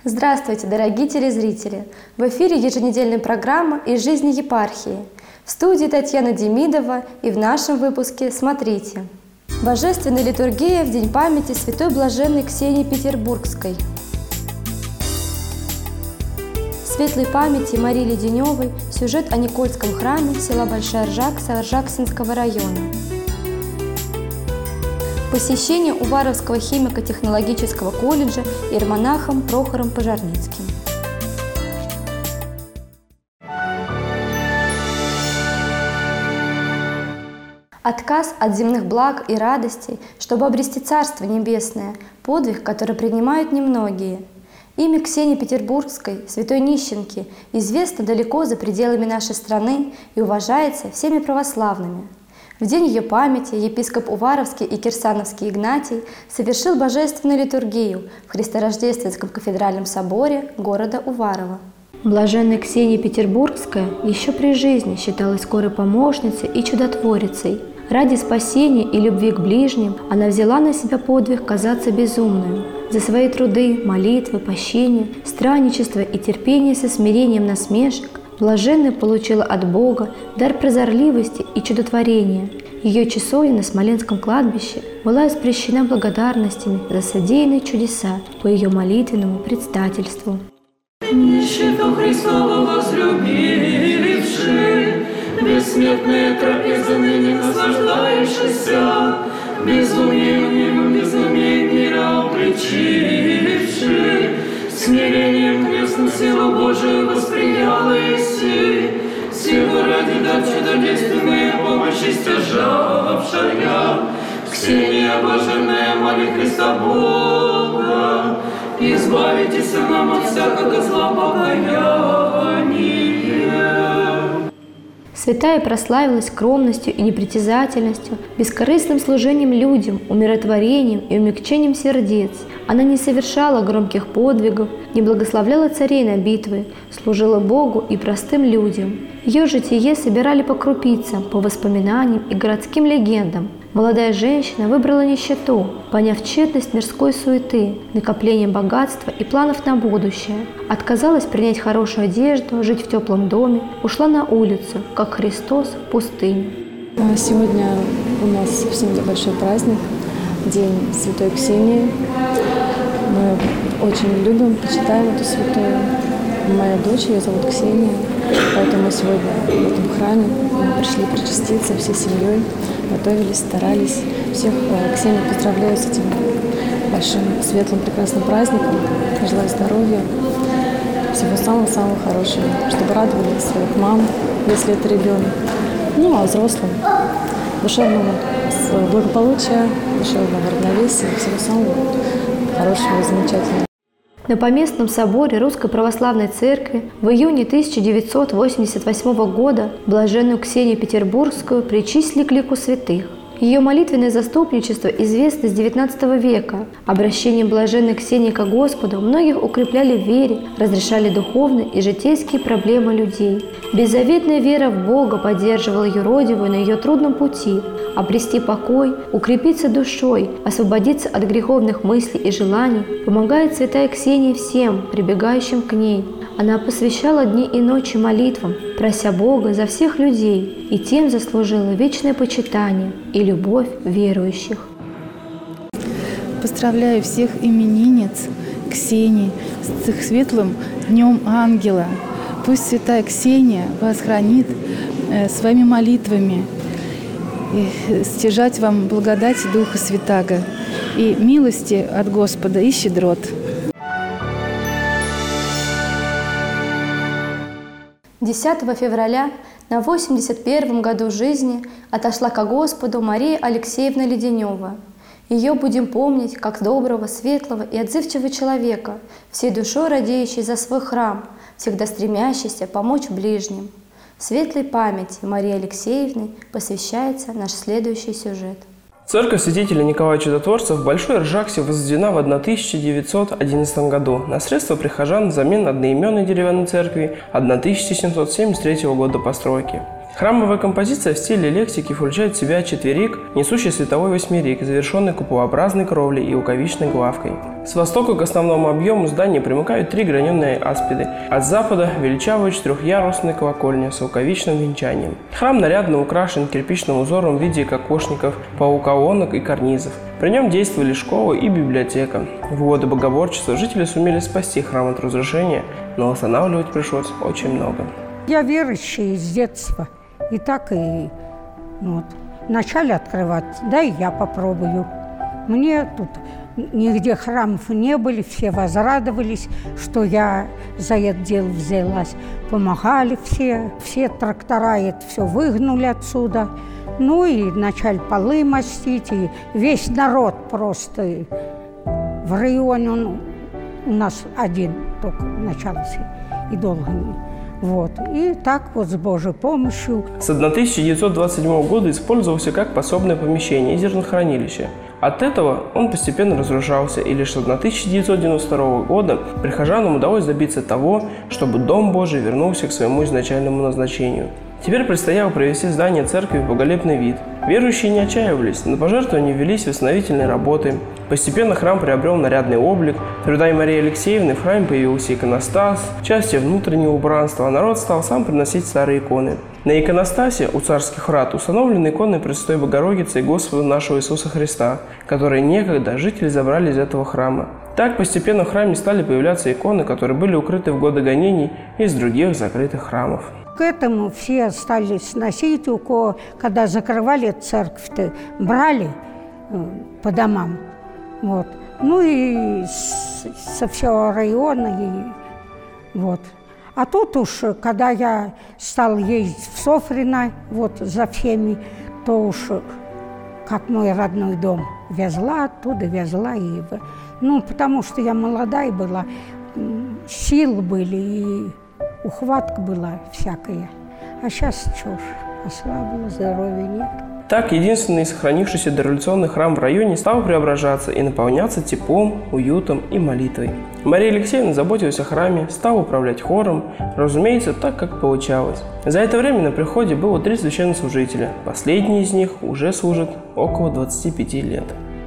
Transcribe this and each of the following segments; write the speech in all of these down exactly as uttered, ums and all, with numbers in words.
Здравствуйте, дорогие телезрители! В эфире еженедельная программа «Из жизни епархии». В студии Татьяна Демидова, и в нашем выпуске смотрите. Божественная литургия в день памяти святой блаженной Ксении Петербургской. Светлой памяти Марии Леденевой сюжет о Никольском храме села Большая Ржакса Ржаксинского района. Посещение Уваровского химико-технологического колледжа иеромонахом Прохором Пожарницким. Отказ от земных благ и радостей, чтобы обрести Царство Небесное, подвиг, который принимают немногие. Имя Ксении Петербургской, святой нищенки, известно далеко за пределами нашей страны и уважается всеми православными. В день ее памяти епископ Уваровский и Кирсановский Игнатий совершил божественную литургию в Христорождественском кафедральном соборе города Уварова. Блаженная Ксения Петербургская еще при жизни считалась скорой помощницей и чудотворицей. Ради спасения и любви к ближним она взяла на себя подвиг казаться безумной. За свои труды, молитвы, пощение, странничество и терпение со смирением насмешек блаженная получила от Бога дар прозорливости и чудотворения. Ее часовня на Смоленском кладбище была испрещена благодарностями за содеянные чудеса по ее молитвенному предстательству. Нищету Христову возлюбивши, бессмертные трапезы ныне наслаждающийся, безумием безумие мира обличивши, смирением крестно силу Божию восприяла Иси, силу ради дать чудодейственные помощи стяжавшая, Ксения блаженная, моли Христа Бога, избавитесь нам от всякого зла покаяния. Святая прославилась скромностью и непритязательностью, бескорыстным служением людям, умиротворением и умягчением сердец. Она не совершала громких подвигов, не благословляла царей на битвы, служила Богу и простым людям. Ее житие собирали по крупицам, по воспоминаниям и городским легендам. Молодая женщина выбрала нищету, поняв тщетность мирской суеты, накопление богатства и планов на будущее. Отказалась принять хорошую одежду, жить в теплом доме, ушла на улицу, как Христос в пустыню. Сегодня у нас в семье большой праздник, День Святой Ксении. Мы очень любим, почитаем эту святую. Моя дочь, ее зовут Ксения, поэтому мы сегодня в этом храме мы пришли причаститься всей семьей, готовились, старались. Всех Ксению поздравляю с этим большим, светлым, прекрасным праздником. Желаю здоровья, всего самого-самого хорошего, чтобы радовали своих мам, если это ребенок, ну а взрослым душевного благополучия, душевного равновесия, всего самого хорошего и замечательного. На Поместном соборе Русской Православной Церкви в июне тысяча девятьсот восемьдесят восьмого года блаженную Ксению Петербургскую причислили к лику святых. Ее молитвенное заступничество известно с девятнадцатого века. Обращение блаженной Ксении ко Господу многих укрепляли в вере, разрешали духовные и житейские проблемы людей. Беззаветная вера в Бога поддерживала юродивую на ее трудном пути. Обрести покой, укрепиться душой, освободиться от греховных мыслей и желаний помогает святая Ксения всем, прибегающим к ней. Она посвящала дни и ночи молитвам, прося Бога за всех людей, и тем заслужила вечное почитание и любовь верующих. Поздравляю всех именинниц Ксении с их светлым Днем Ангела. Пусть святая Ксения вас хранит своими молитвами, и стяжать вам благодати Духа Святаго и милости от Господа и щедрот. десятого февраля на восемьдесят первом году жизни отошла ко Господу Мария Алексеевна Леденева. Ее будем помнить как доброго, светлого и отзывчивого человека, всей душой радеющей за свой храм, всегда стремящийся помочь ближним. Светлой памяти Марии Алексеевны посвящается наш следующий сюжет. Церковь святителя Николая Чудотворца в Большой Ржаксе возведена в тысяча девятьсот одиннадцатом году на средства прихожан взамен одноименной деревянной церкви тысяча семьсот семьдесят третьего года постройки. Храмовая композиция в стиле лексики включает в себя четверик, несущий световой восьмерик, завершенный куполообразной кровлей и луковичной главкой. С востока к основному объему здания примыкают три граненые аспиды, а с запада – величавая четырехъярусная колокольня с луковичным венчанием. Храм нарядно украшен кирпичным узором в виде кокошников, полуколонок и карнизов. При нем действовали школа и библиотека. В годы богоборчества жители сумели спасти храм от разрушения, но восстанавливать пришлось очень много. Я верующий с детства. И так и вот, начали открывать, да и я попробую. Мне тут нигде храмов не были, все возрадовались, что я за это дело взялась. Помогали все, все трактора это все выгнули отсюда. Ну и начали полы мастить, и весь народ просто в районе, он у нас один только начался, и долго не. Вот. И так вот с Божьей помощью. С тысяча девятьсот двадцать седьмого года использовался как пособное помещение и зернохранилище. От этого он постепенно разрушался, и лишь с тысяча девятьсот девяносто второго года прихожанам удалось добиться того, чтобы Дом Божий вернулся к своему изначальному назначению. Теперь предстояло привести здание церкви в благолепный вид. Верующие не отчаивались, на пожертвования велись восстановительные работы. Постепенно храм приобрел нарядный облик. Трудами Марии Алексеевны в храме появился иконостас, части внутреннего убранства, а народ стал сам приносить старые иконы. На иконостасе у царских врат установлены иконы Пресвятой Богородицы и Господа нашего Иисуса Христа, которые некогда жители забрали из этого храма. Так постепенно в храме стали появляться иконы, которые были укрыты в годы гонений из других закрытых храмов. К этому все стали сносить, у кого, когда закрывали церковь-то, брали э, по домам. Вот. Ну и с, со всего района. И, вот. А тут уж, когда я стал ездить в Софрино, вот за всеми, то уж как мой родной дом везла оттуда, везла. И, ну, потому что я молодая была, силы были и ухватка была всякая. А сейчас что ж, ослабла, здоровья нет. Так, единственный сохранившийся дореволюционный храм в районе стал преображаться и наполняться теплом, уютом и молитвой. Мария Алексеевна заботилась о храме, стала управлять хором, разумеется, так, как получалось. За это время на приходе было три священнослужителя. Последний из них уже служит около двадцати пяти лет.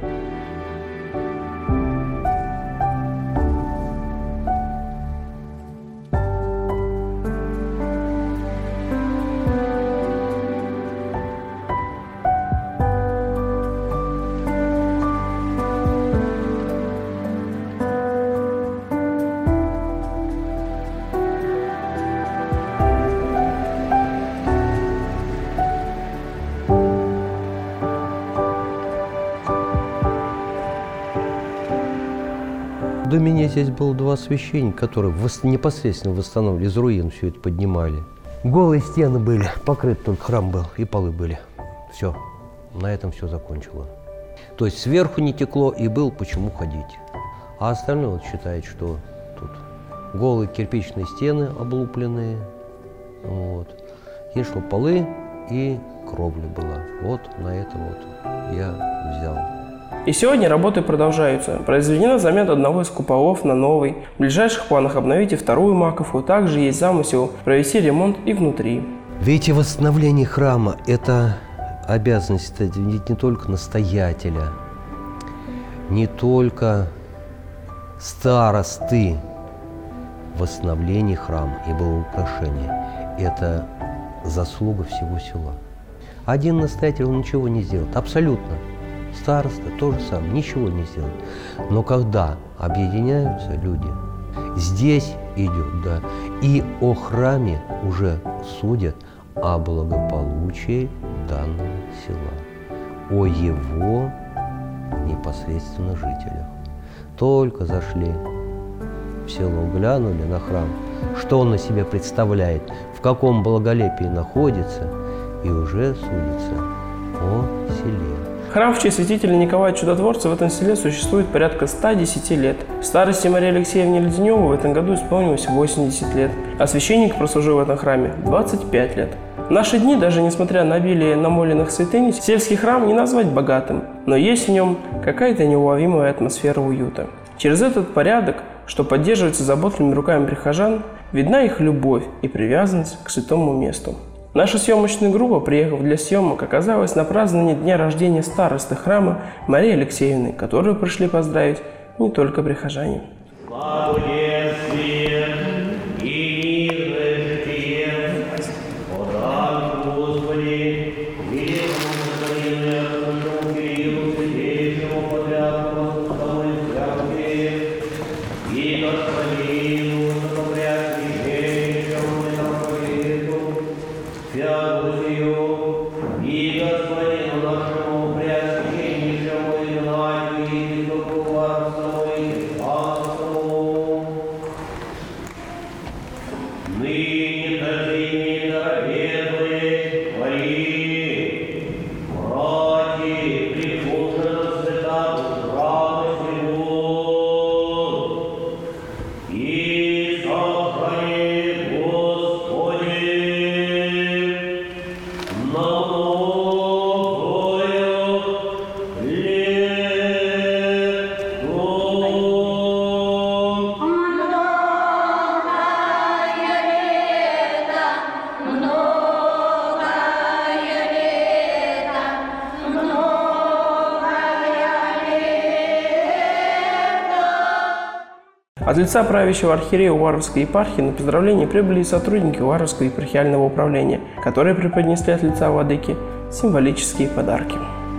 До меня здесь было два священника, которые непосредственно восстанавливали, из руин все это поднимали. Голые стены были, покрыт только храм был, и полы были. Все, на этом все закончило. То есть сверху не текло, и было почему ходить. А остальное вот считает, что тут голые кирпичные стены облупленные, вот. И что полы и кровля была. Вот на это вот я взял. И сегодня работы продолжаются. Произведена замена одного из куполов на новый. В ближайших планах обновить и вторую Маковку. Также есть замысел провести ремонт и внутри. Видите, восстановление храма – это обязанность ведь не только настоятеля, не только старосты. Восстановление храма и благоукрашение – это заслуга всего села. Один настоятель он ничего не сделает, абсолютно. Староста то же самое, ничего не сделает. Но когда объединяются люди, здесь идет, да, и о храме уже судят о благополучии данного села, о его непосредственно жителях. Только зашли в село, глянули на храм, что он на себя представляет, в каком благолепии находится, и уже судится о селе. Храм в честь святителя Николая Чудотворца в этом селе существует порядка ста десяти лет. Старости Марии Алексеевне Леденевой в этом году исполнилось восемьдесят лет, а священник прослужил в этом храме двадцать пять лет. В наши дни, даже несмотря на обилие намоленных святынь, сельский храм не назвать богатым, но есть в нем какая-то неуловимая атмосфера уюта. Через этот порядок, что поддерживается заботливыми руками прихожан, видна их любовь и привязанность к святому месту. Наша съемочная группа, приехав для съемок, оказалась на праздновании дня рождения старосты храма Марии Алексеевны, которую пришли поздравить не только прихожане. От лица правящего архиерея Уваровской епархии на поздравление прибыли и сотрудники Уваровского епархиального управления, которые преподнесли от лица владыки символические подарки.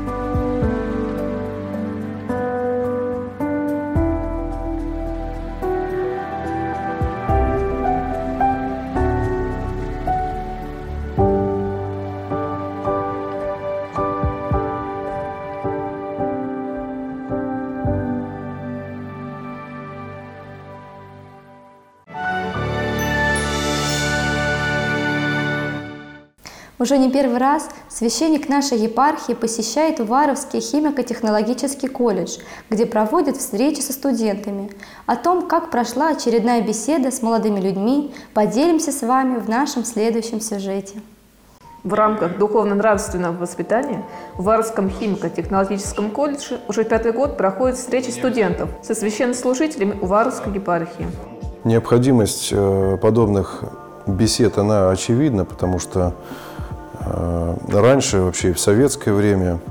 Уже не первый раз священник нашей епархии посещает Уваровский химико-технологический колледж, где проводит встречи со студентами. О том, как прошла очередная беседа с молодыми людьми, поделимся с вами в нашем следующем сюжете. В рамках духовно-нравственного воспитания в Уваровском химико-технологическом колледже уже пятый год проходят встречи студентов со священнослужителями Уваровской епархии. Необходимость подобных бесед, она очевидна, потому что раньше, вообще в советское время,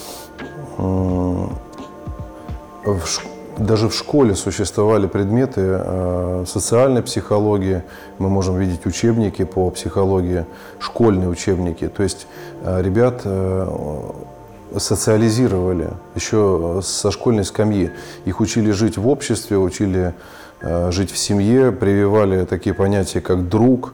даже в школе существовали предметы социальной психологии. Мы можем видеть учебники по психологии, школьные учебники. То есть ребят социализировали еще со школьной скамьи. Их учили жить в обществе, учили жить в семье, прививали такие понятия, как друг,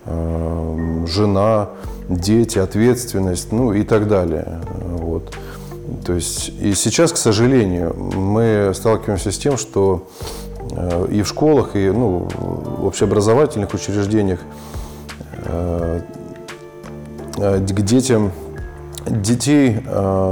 жена, дети, ответственность, ну и так далее. Вот. То есть и сейчас, к сожалению, мы сталкиваемся с тем, что и в школах, и ну, в общеобразовательных учреждениях к детям, детей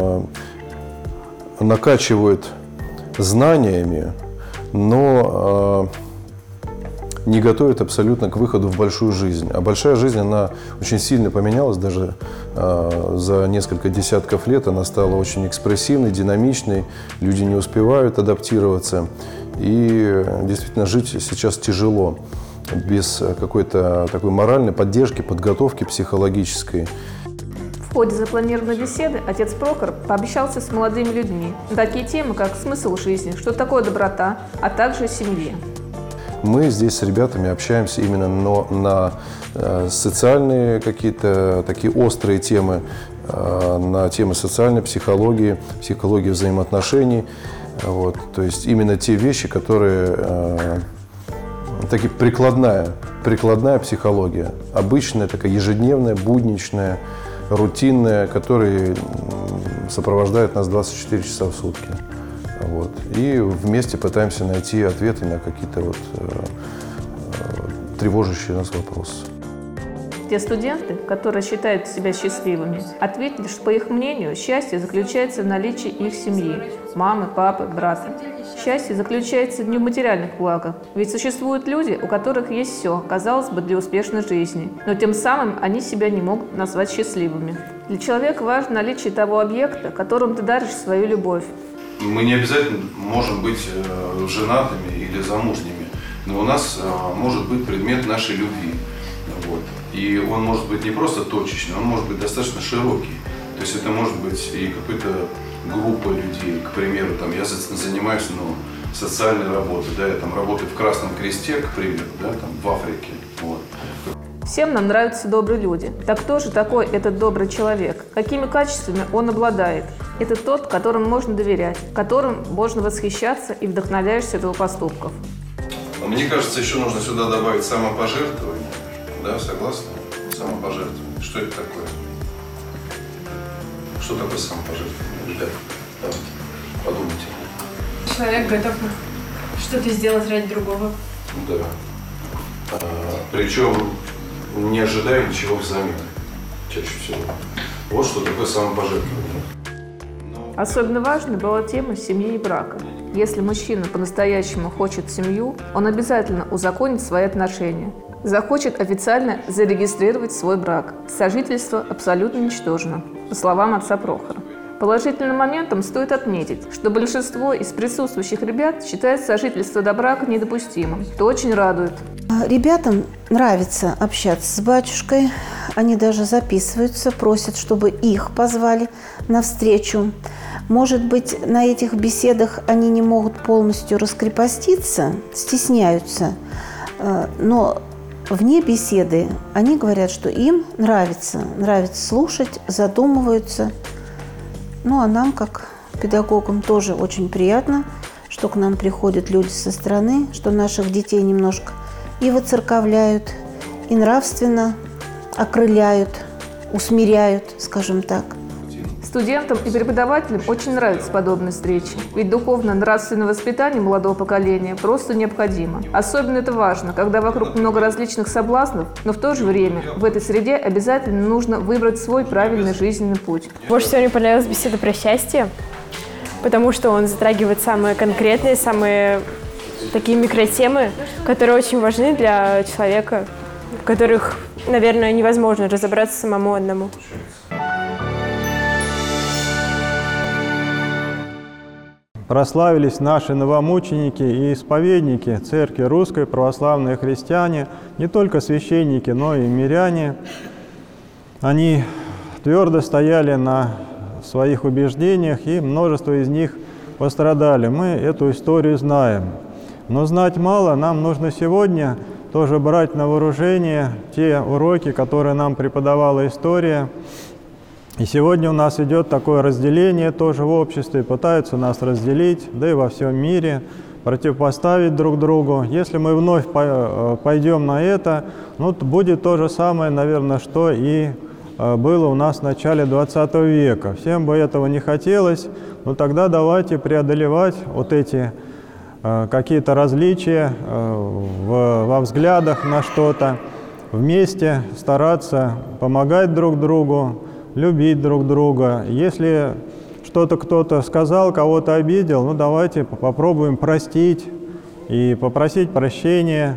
накачивают знаниями, но не готовят абсолютно к выходу в большую жизнь. А большая жизнь, она очень сильно поменялась, даже э, за несколько десятков лет она стала очень экспрессивной, динамичной, люди не успевают адаптироваться. И действительно жить сейчас тяжело, без какой-то такой моральной поддержки, подготовки психологической. В ходе запланированной беседы отец Прохор пообщался с молодыми людьми на такие темы, как смысл жизни, что такое доброта, а также о семье. Мы здесь с ребятами общаемся именно на, на э, социальные какие-то такие острые темы, э, на темы социальной психологии, психологии взаимоотношений. Вот, то есть именно те вещи, которые э, такие прикладная, прикладная психология, обычная, такая ежедневная, будничная, рутинная, которая сопровождает нас двадцать четыре часа в сутки. Вот. И вместе пытаемся найти ответы на какие-то вот, э, э, тревожащие нас вопросы. Те студенты, которые считают себя счастливыми, ответили, что, по их мнению, счастье заключается в наличии их семьи – мамы, папы, брата. Счастье заключается не в материальных благах, ведь существуют люди, у которых есть все, казалось бы, для успешной жизни, но тем самым они себя не могут назвать счастливыми. Для человека важно наличие того объекта, которому ты даришь свою любовь. Мы не обязательно можем быть женатыми или замужними. но у нас э, может быть предмет нашей любви. Вот. И он может быть не просто точечный, он может быть достаточно широкий. То есть это может быть и какая-то группа людей, к примеру, там, я занимаюсь ну, социальной работой, да, я там работаю в Красном Кресте, к примеру, да, там, в Африке. Вот. Всем нам нравятся добрые люди. Так кто же такой этот добрый человек? Какими качествами он обладает? Это тот, которому можно доверять, которым можно восхищаться и вдохновляешься от его поступков. Мне кажется, еще нужно сюда добавить самопожертвование. Да, согласны? Самопожертвование. Что это такое? Что такое самопожертвование? Ребята, давайте, подумайте. Человек готов что-то сделать ради другого. Да. А, причем не ожидая ничего взамен. Чаще всего. Вот что такое самопожертвование. Особенно важной была тема семьи и брака. Если мужчина по-настоящему хочет семью, он обязательно узаконит свои отношения. Захочет официально зарегистрировать свой брак. Сожительство абсолютно ничтожно, по словам отца Прохора. Положительным моментом стоит отметить, что большинство из присутствующих ребят считает сожительство до брака недопустимым, что очень радует. Ребятам нравится общаться с батюшкой, они даже записываются, просят, чтобы их позвали на встречу. Может быть, на этих беседах они не могут полностью раскрепоститься, стесняются, но вне беседы они говорят, что им нравится, нравится слушать, задумываются. Ну, а нам, как педагогам, тоже очень приятно, что к нам приходят люди со стороны, что наших детей немножко и воцерковляют, и нравственно окрыляют, усмиряют, скажем так. Студентам и преподавателям очень нравятся подобные встречи, ведь духовно-нравственное воспитание молодого поколения просто необходимо. Особенно это важно, когда вокруг много различных соблазнов, но в то же время в этой среде обязательно нужно выбрать свой правильный жизненный путь. Больше всего мне понравилась беседа про счастье, потому что он затрагивает самые конкретные, самые такие микротемы, которые очень важны для человека, в которых, наверное, невозможно разобраться самому одному. Прославились наши новомученики и исповедники Церкви Русской, православные христиане, не только священники, но и миряне. Они твердо стояли на своих убеждениях, и множество из них пострадали. Мы эту историю знаем. Но знать мало, нам нужно сегодня тоже брать на вооружение те уроки, которые нам преподавала история. И сегодня у нас идет такое разделение тоже в обществе, пытаются нас разделить, да и во всем мире, противопоставить друг другу. Если мы вновь пойдем на это, ну, будет то же самое, наверное, что и было у нас в начале двадцатого века. Всем бы этого не хотелось, но тогда давайте преодолевать вот эти какие-то различия во взглядах на что-то, вместе стараться помогать друг другу, любить друг друга. Если что-то кто-то сказал, кого-то обидел, ну давайте попробуем простить и попросить прощения,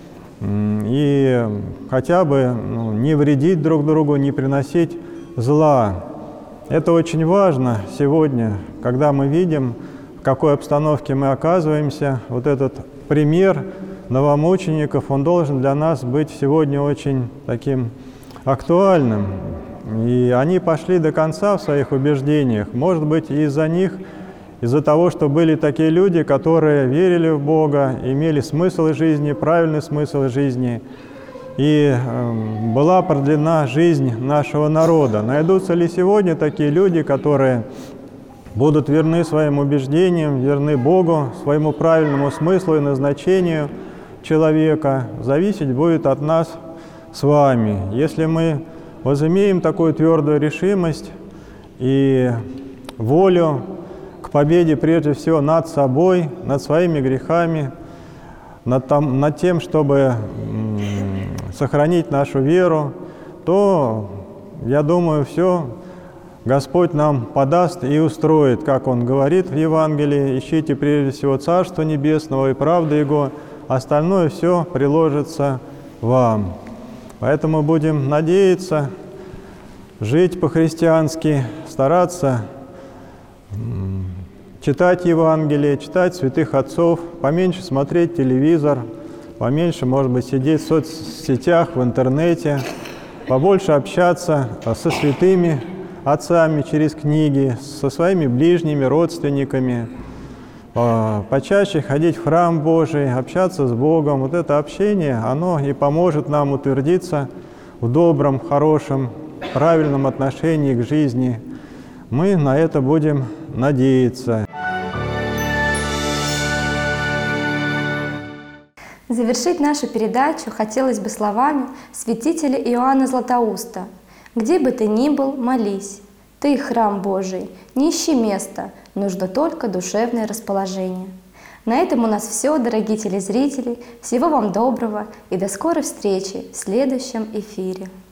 и хотя бы ну, не вредить друг другу, не приносить зла. Это очень важно сегодня, когда мы видим, в какой обстановке мы оказываемся. Вот этот пример новомучеников, он должен для нас быть сегодня очень таким актуальным. И они пошли до конца в своих убеждениях. Может быть, из-за них, из-за того, что были такие люди, которые верили в Бога, имели смысл жизни, правильный смысл жизни, и э, была продлена жизнь нашего народа. Найдутся ли сегодня такие люди, которые будут верны своим убеждениям, верны Богу, своему правильному смыслу и назначению человека, зависеть будет от нас с вами. Если мы возымеем такую твердую решимость и волю к победе прежде всего над собой, над своими грехами, над, там, над тем, чтобы сохранить нашу веру, то, я думаю, все Господь нам подаст и устроит, как Он говорит в Евангелии: ищите прежде всего Царство Небесного и правды Его, остальное все приложится вам. Поэтому будем надеяться, жить по-христиански, стараться читать Евангелие, читать святых отцов, поменьше смотреть телевизор, поменьше, может быть, сидеть в соцсетях, в интернете, побольше общаться со святыми отцами через книги, со своими ближними, родственниками, почаще ходить в храм Божий, общаться с Богом. Вот это общение, оно и поможет нам утвердиться в добром, хорошем, правильном отношении к жизни. Мы на это будем надеяться. Завершить нашу передачу хотелось бы словами святителя Иоанна Златоуста. «Где бы ты ни был, молись. Ты, храм Божий, не ищи места, нужно только душевное расположение». На этом у нас все, дорогие телезрители. Всего вам доброго и до скорой встречи в следующем эфире.